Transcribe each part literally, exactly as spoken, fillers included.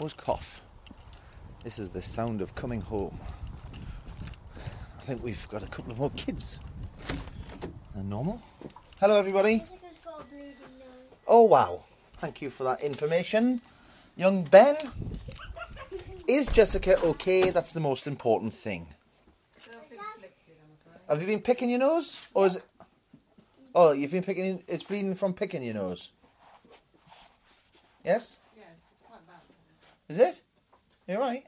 Who's cough? This is the sound of coming home. I think we've got a couple of more kids than normal. Hello, everybody. Jessica's got a bleeding nose. Oh, wow. Thank you for that information. Young Ben, is Jessica okay? That's the most important thing. Have you been picking your nose? Or is it... Oh, you've been picking... It's bleeding from picking your nose. Yes? Yes, it's quite bad. Is it? You're right.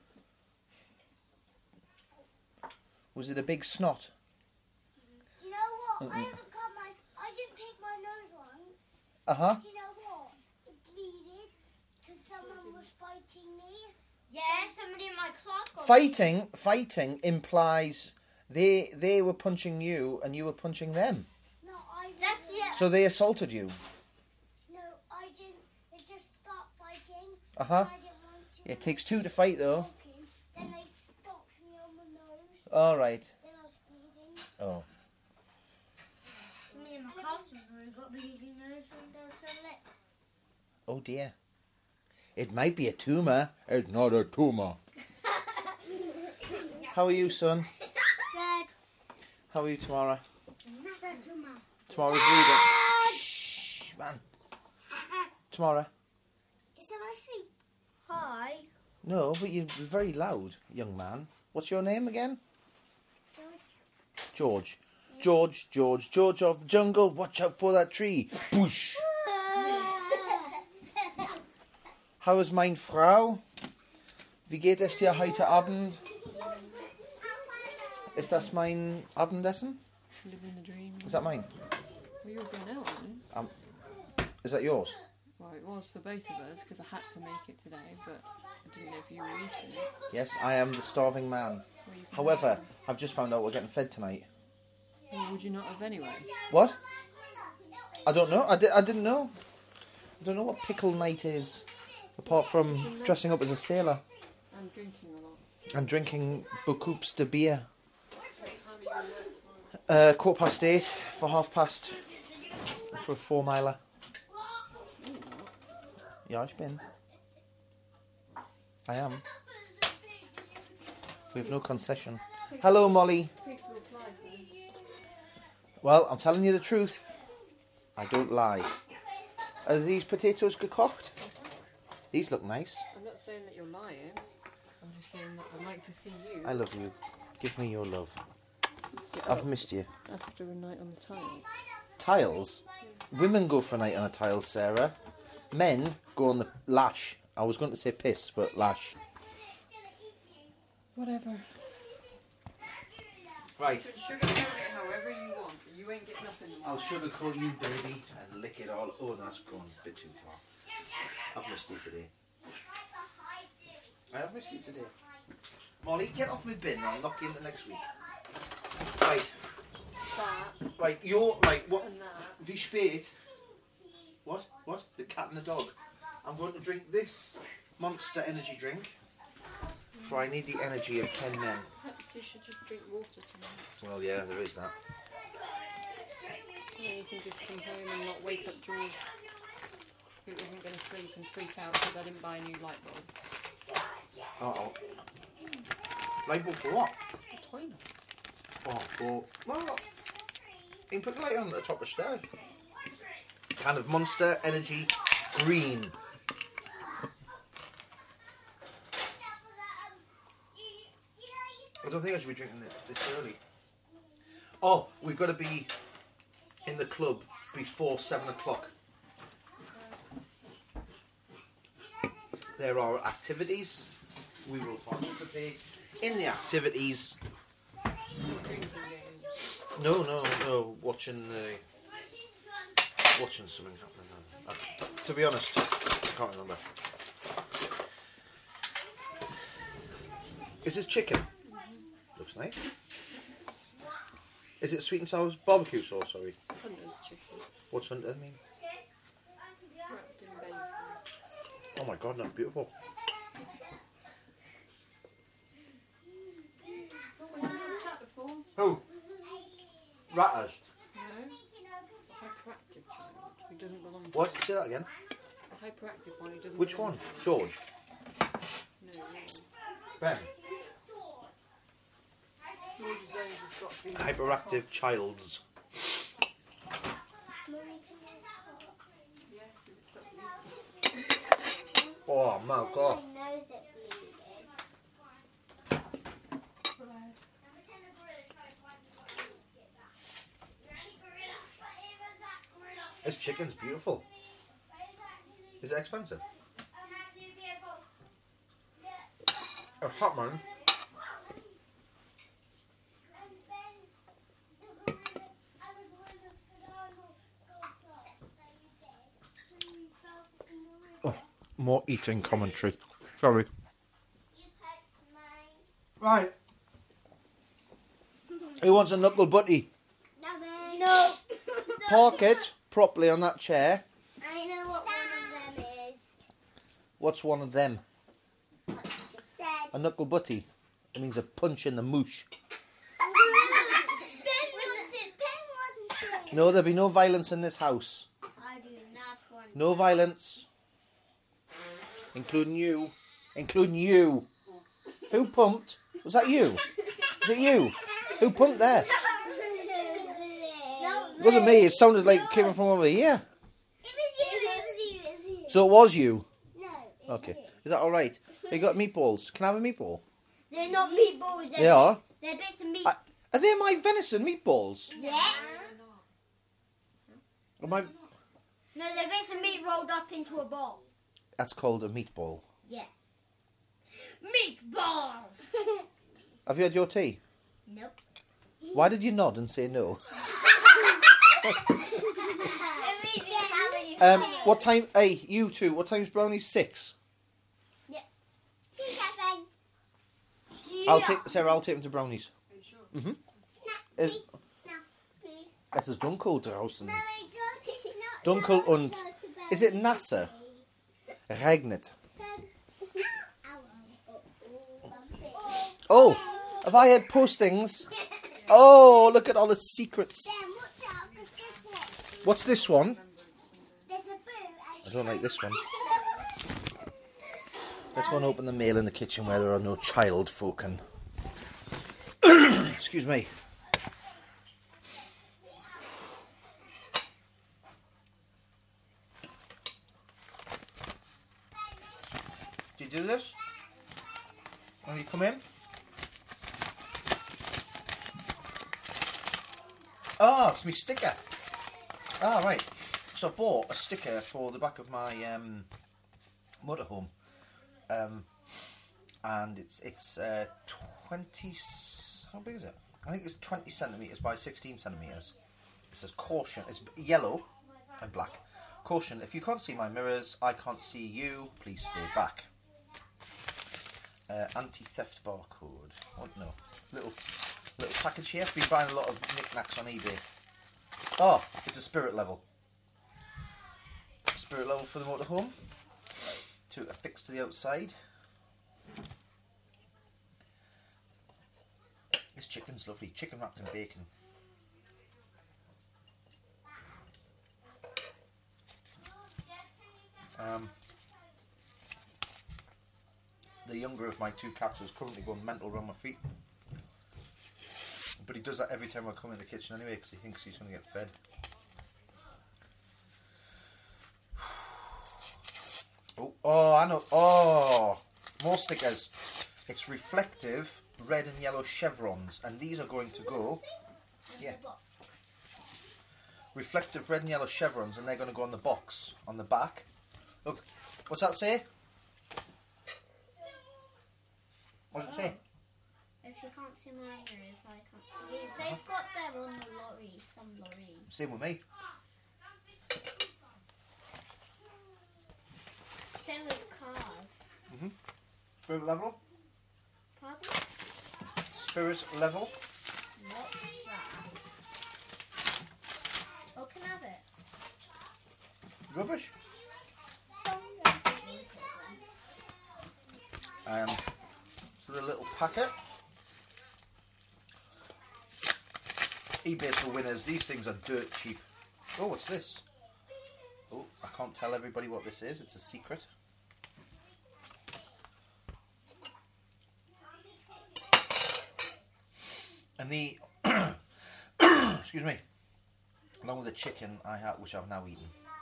Was it a big snot? Do you know what? I haven't got my... I didn't pick my nose once. Uh-huh. Do you know what? It bleeded because someone was fighting me. Yeah, somebody in my class got Fighting, fighting implies they they were punching you and you were punching them. No, I That's didn't. the- So they assaulted you. No, I didn't. They just stopped fighting. Uh-huh. I didn't want to. It takes two to fight, though. Walking. Then they stopped me on my nose. All right. Then I was bleeding. Oh. Somebody in my class has got bleeding nose from down to the lip. Oh, dear. It might be a tumour. It's not a tumour. How are you, son? Good. How are you, Tamara? Another tumor. Tamara's reading. Shh, man. Tamara? Is someone asleep? Hi. No, but you're very loud, young man. What's your name again? George. George, George, George of the jungle. Watch out for that tree. Boosh. How ist mein Frau? Wie geht es dir heute Abend? Ist das mein Abendessen? Living the dream. Is that mine? Well, you're going out, aren't you? Um, is that yours? Well, it was for both of us because I had to make it today, but I didn't know if you were eating it. Yes, I am the starving man. Well, you can However, have I've just found out we're getting fed tonight. it. Well, would you not have anyway? What? I don't know. I, di- I didn't know. I don't know what pickle night is, apart from dressing up as a sailor And drinking a lot. and drinking boucoups de beer. What time are you going to work tomorrow? Uh, quarter past eight for half past for a four miler. Ja, ich bin. I am. We have no concession. Hello, Molly. Pigs will fly for you. Well, I'm telling you the truth. I don't lie. Are these potatoes cooked? These look nice. I'm not saying that you're lying. I'm just saying that I'd like to see you I love you. Give me your love. get I've up missed you. after a night on the tile. Tiles? Women go for a night on a tile, Sarah. Men go on the lash. I was going to say piss, but lash. Whatever. Right. You can sugarcoat it however you want, but you ain't getting up in the I'll morning. sugarcoat you, baby, and lick it all. Oh, that's gone a bit too far. I've missed you today. I have missed you today. Molly, get off my bin. I'll knock you into next week. Right, That right. You're right. What? and that. Wie spät? What? What? The cat and the dog. I'm going to drink this Monster energy drink. For I need the energy of ten men. Perhaps you should just drink water tonight. Well, yeah, there is that. And then you can just come home and not wake up George, who isn't going to sleep and freak out because I didn't buy a new light bulb. Uh oh. Label for what? A toilet. Oh, well, well, you can put the light on at the top of the stairs. Kind of Monster Energy Green. I don't think I should be drinking this, this early. Oh, we've got to be in the club before seven o'clock. There are activities. We will participate in the activities. Drinking game. No, no, no. Watching the watching something happening. Uh, to be honest, I can't remember. Is this chicken? Looks nice. Is it sweet and sour barbecue sauce? Sorry. Hunter's chicken. What's hunter mean? Wrapped in bacon. Oh my god, that's beautiful. Oh, we had a chat before. Who? Ratters. No? A hyperactive child who doesn't belong to What? Say that again. A hyperactive one who doesn't Which belong one? to George. No, really. Ben. George's age has got to be Hyperactive childs. Mummy, can you stop? Yes, it's got to be. Oh my god. My nose is bleeding. This chicken's beautiful. Is it expensive? A hot man. Oh, more eating commentary. Sorry. Right. Who wants a knuckle butty? No. Park it properly on that chair. I know what one of them is. What's one of them? What you just said. A knuckle butty. It means a punch in the moosh. Ben wants it. Ben wants it. No, there'll be no violence in this house. I do not want No violence. Including you. Including you. Who pumped? Was that you? Was it you? Who pumped there? It wasn't me. It sounded like it came from over here. It was you. It was you. It was you. So it was you. No. It's Okay. You. Is that all right? You got meatballs. Can I have a meatball? They're not meatballs. They're They are. They're bits of meat. I, are they my venison meatballs? Yeah. Am I... No, they're bits of meat rolled up into a ball. That's called a meatball. Yeah. Meatballs. Have you had your tea? Nope. Why did you nod and say no? Um, what time? Hey, you two. What time's brownie? Six. Yeah. See, Kevin. I'll take Sarah. I'll take them to brownies. Are you sure? Mhm. Snappy. Is Snappy. das ist dunkel draußen. Mummy, don't- it's not Dunkel so und bad. is it nasser? Regnet. Oh, have I had postings? Oh, look at all the secrets. Then watch out, 'cause guess what? What's this one? There's a boo. and- I don't like this one. Let's go and open the mail in the kitchen where there are no child folk and... Excuse me. Do you do this? When you come in? Oh, it's me sticker. Ah, right. So I bought a sticker for the back of my um, motorhome, um, and it's it's uh, twenty. How big is it? I think it's twenty centimeters by sixteen centimeters. It says caution. It's yellow and black. Caution: if you can't see my mirrors, I can't see you. Please stay back. Uh, anti-theft barcode. Oh no, little little package here. I've been buying a lot of knickknacks on eBay. Oh, it's a spirit level. Spirit level for the motorhome to affix to the outside. This chicken's lovely. Chicken wrapped in bacon. Um, the younger of my two cats is currently going mental around my feet. But he does that every time I come in the kitchen anyway because he thinks he's going to get fed. Oh, oh, I know. Oh, more stickers. It's reflective red and yellow chevrons, and these are going to go. Yeah. Reflective red and yellow chevrons, and they're going to go on the box on the back. Look, what's that say? What does it say? If you can't see my mirrors, I can't see you. They've got them on the lorry, some lorries. Same with me. Same with cars. Mhm. Spirit level. Pardon? Spirit level. What's that? Oh, can I have it? Rubbish. Um, so the little packet. eBay for winners. These things are dirt cheap. Oh, what's this? Oh, I can't tell everybody what this is. It's a secret. And the excuse me, along with the chicken I have, which I've now eaten,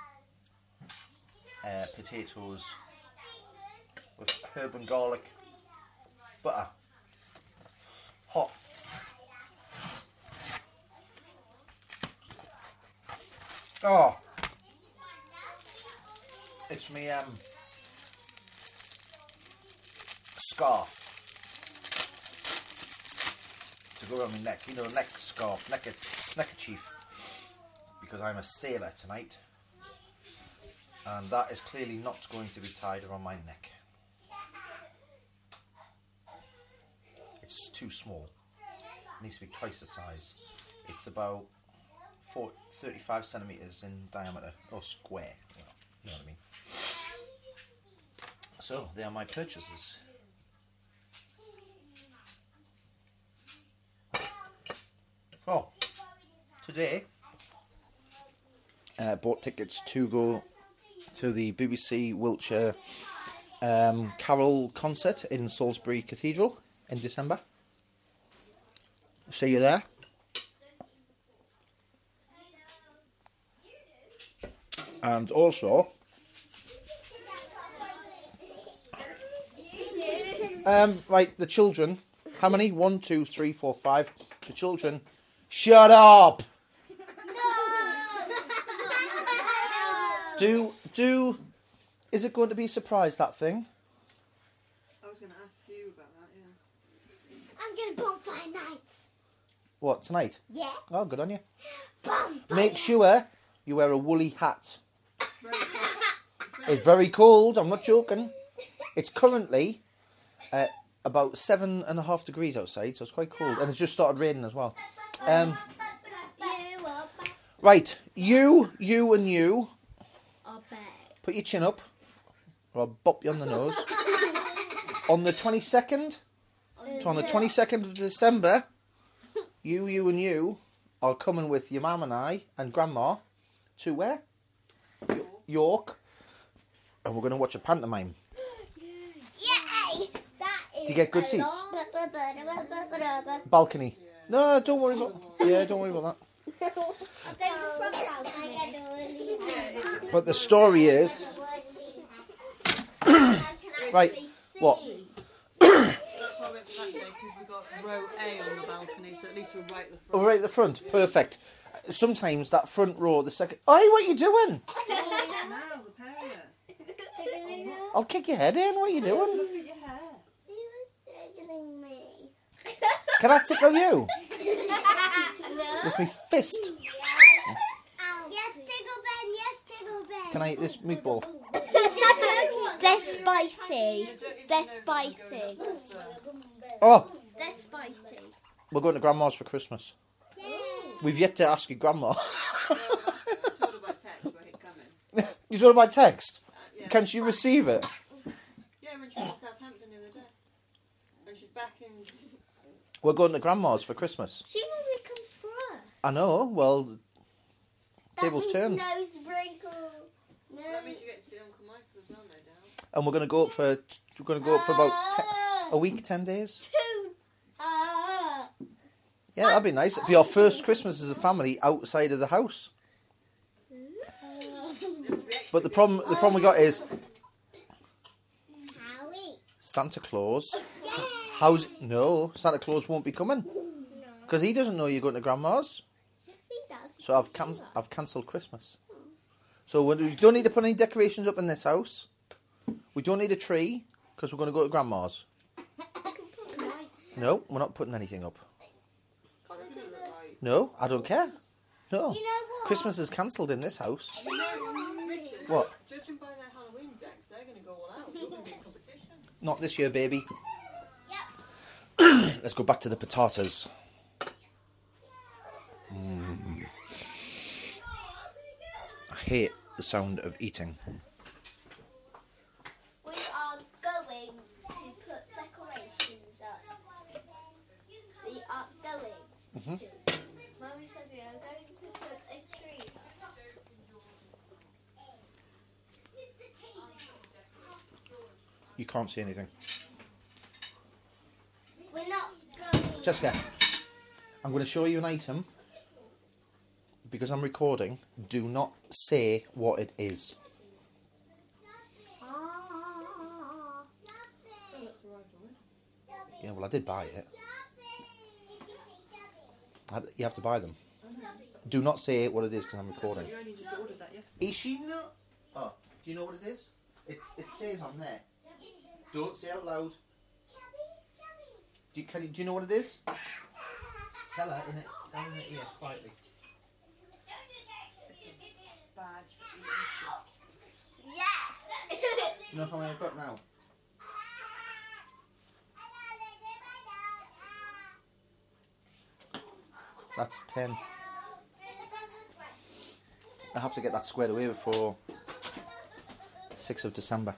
uh, potatoes with herb and garlic, butter, hot. Oh, it's me um scarf to go around my neck, you know, neck scarf, neck neckerchief, because I'm a sailor tonight, and that is clearly not going to be tied around my neck. It's too small. It needs to be twice the size. It's about four, thirty-five centimeters in diameter, or square. You know, you know what I mean. So they are my purchases. Oh, today uh, bought tickets to go to the B B C Wiltshire um, Carol concert in Salisbury Cathedral in December. See you there. And also, um, right, the children. How many? One, two, three, four, five. The children. Shut up. Do do. Is it going to be a surprise, that thing? I was going to ask you about that. Yeah. I'm going to bonfire nights. What, tonight? Yeah. Oh, good on you. Bonfire. Make sure you wear a woolly hat. It's very cold. I'm not joking. It's currently uh, about seven and a half degrees outside, so it's quite cold, and it's just started raining as well. Um, You are back. right, you, you, and you. Are back. Put your chin up, or I'll bop you on the nose. On the twenty-second, so on the twenty-second of December, you, you, and you are coming with your mum and I and Grandma to where? York, and we're going to watch a pantomime. Yay! That is Do you get good a seats? long- Balcony. No, don't worry about. Yeah, don't worry about that. I'll take the front balcony. But the story is, right? What? That's why I went for that day, because we got row A on the balcony, so at least we're right at the front. Oh, right at the front. Perfect. Sometimes that front row, the second. Oi, what are you doing? Now, the parrot. I'll kick your head in. What are you doing? Look at your hair. Tickling me. Can I tickle you No. with my fist? Yes, Tickle Ben. Yes, Tickle Ben. Can I eat this meatball? They're spicy. They're spicy. Oh, They're spicy. we're going to Grandma's for Christmas. We've yet to ask your grandma. I told her by text where he'd come in. You told her by text. Uh, yeah. Can she receive it? Yeah, when she was in Southampton the other day. And she's back in... We're going to Grandma's for Christmas. She normally comes for us. I know. Well, tables That turned, means no sprinkle. No. That means you get to see Uncle Michael as well, no doubt. and we're going to go up for we're going to go up for about te- a week, ten days. Two. Ah. Yeah, that'd be nice. It'd be our first Christmas as a family outside of the house. But the problem, the problem we got is Howie. Santa Claus. How's no? Santa Claus won't be coming because he doesn't know you're going to Grandma's. Yes, he does. So I've can- I've cancelled Christmas. So we we don't need to put any decorations up in this house. We don't need a tree because we're going to go to Grandma's. No, we're not putting anything up. God, I didn't look right. No, I don't care. No, You know what? Christmas is cancelled in this house. You know, Richard, What? judging by their Halloween decks, they're going to go all out. You're going to be in competition. Not this year, baby. Yep. Let's go back to the potatoes. Mm. I hate the sound of eating. We are going to put decorations up. We are going Mhm. to. Mummy said we are going to put a tree up. You can't see anything. We're not going. Jessica, I'm going to show you an item. Because I'm recording, do not say what it is. Ah. Yeah, well, I did buy it. I, you have to buy them. Do not say what it is because I'm recording. You only just ordered that yesterday. Is she not? Oh, do you know what it is? It, it says on there. Don't say out loud. Do you, can you, do you know what it is? Tell her in it. Tell her in the ear quietly. Badge for eating chips. Yeah. Do you know how many I've got now? That's ten. I have to get that squared away before sixth of December.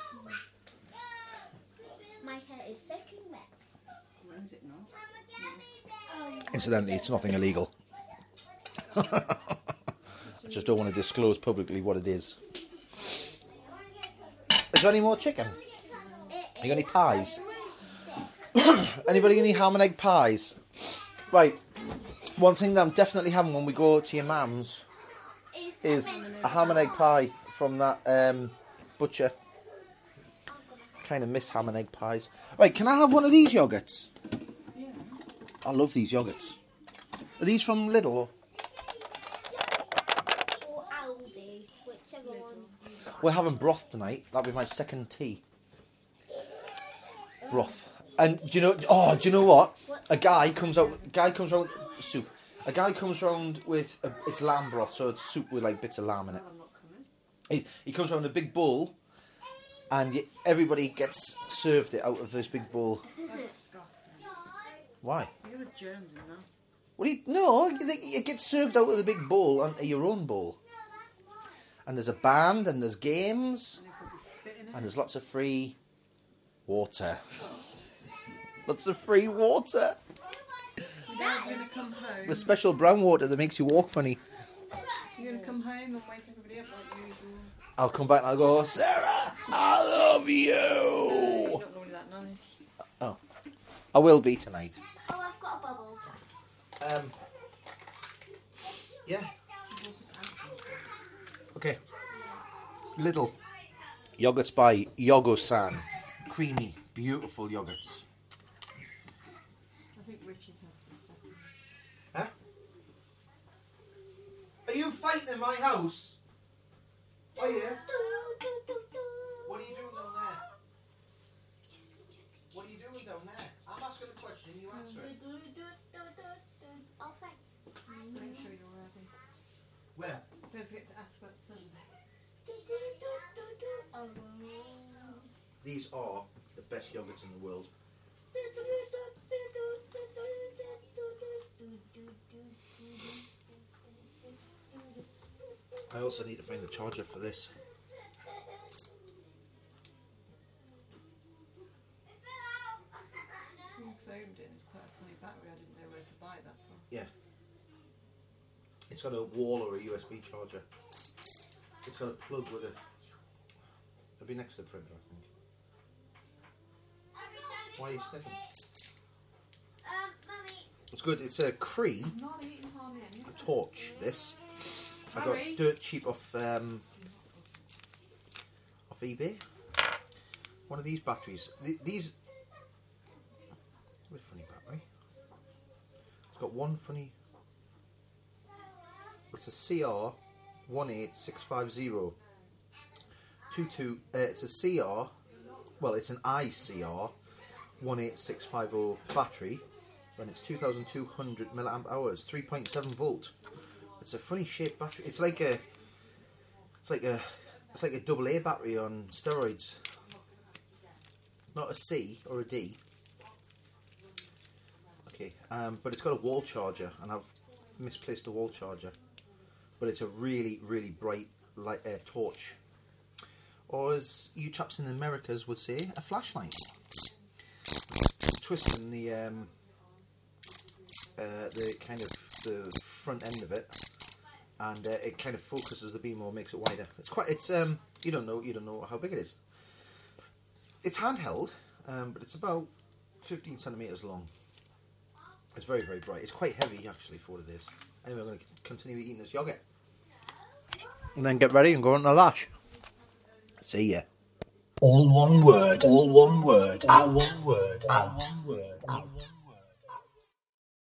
My hair is soaking wet. When is it not? Um, Incidentally, it's nothing illegal. I just don't want to disclose publicly what it is. Is there any more chicken? You got any pies? Anybody got any ham and egg pies? Right. One thing that I'm definitely having when we go to your mum's is a ham and egg pie from that um, butcher. Kind of miss ham and egg pies. Right, can I have one of these yogurts? Yeah. I love these yogurts. Are these from Lidl? Or? or Aldi, whichever one. We're having broth tonight. That'll be my second tea. Broth. And do you know? Oh, do you know what? A guy comes out. Guy comes round with soup. A guy comes round with a, it's lamb broth, so it's soup with like bits of lamb in it. Well, I'm not coming. He, he comes round in a big bowl, and y- everybody gets served it out of this big bowl. That's disgusting. Why? You got germs in there. What do you? No, you think it gets served out of the big bowl onto your own bowl. And there's a band, and there's games, And you probably spit in it. and there's lots of free water. Lots of free water. Your dad's gonna come home. The special brown water that makes you walk funny. You're gonna come home and wake everybody up like usual. I'll come back and I'll go, Sarah, I love You're you. not normally that nice. Oh, I will be tonight. Oh, I've got a bubble. Um, yeah. Okay. Little yogurts by Yogo-san. Creamy, beautiful yogurts. I think Richard has the stuff. Huh? Are you fighting in my house? Oh yeah. What are you doing down there? What are you doing down there? I'm asking a question, you answer it. Oh, thanks. Make sure you're ready. Where? Don't forget to ask about Sunday. Oh. These are the best yogurts in the world. I also need to find the charger for this. Because I opened it and it's quite a funny battery. I didn't know where to buy that from. Yeah. It's got a wall or a U S B charger. It's got a plug with a... It'll be next to the printer, I think. Why are you sniffing? Um, Mummy. It's good. It's a Cree I'm not eating hardly any. a torch, this. I got Harry? dirt cheap off um, off eBay. One of these batteries. Th- these... What a funny battery. It's got one funny... It's a C R one eight six five zero. Two two. Uh, it's a C R. Well, it's an I C R one eight six five zero battery, and it's two thousand two hundred milliamp hours, three point seven volt. It's a funny shaped battery. It's like a. It's like a. It's like a double A battery on steroids. Not a C or a D. Okay, um, but it's got a wall charger, and I've misplaced the wall charger. But it's a really, really bright light uh, torch, or as you chaps in the Americas would say, a flashlight. Twisting the um, uh, the kind of the front end of it, and uh, it kind of focuses the beam or makes it wider. It's quite. It's um. You don't know. You don't know how big it is. It's handheld, um, but it's about fifteen centimeters long. It's very, very bright. It's quite heavy, actually, for what it is. Anyway, I'm going to continue eating this yoghurt. And then get ready and go on the lash. See ya. All one word. All one word. Out. All one word. Out. All one word. Out.